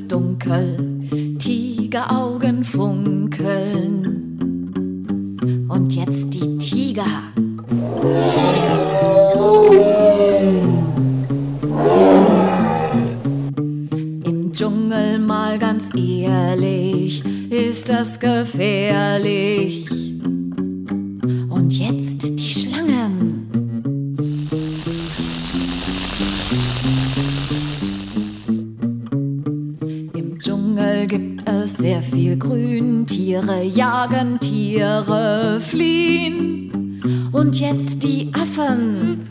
dunkel, Tigeraugen funkeln. Und jetzt die Tiger. Im Dschungel mal ganz ehrlich, ist das gefährlich. Und jetzt die Schlangen. Im Dschungel gibt es sehr viel Grün, Tiere jagen, Tiere fliehen. Und jetzt die Affen.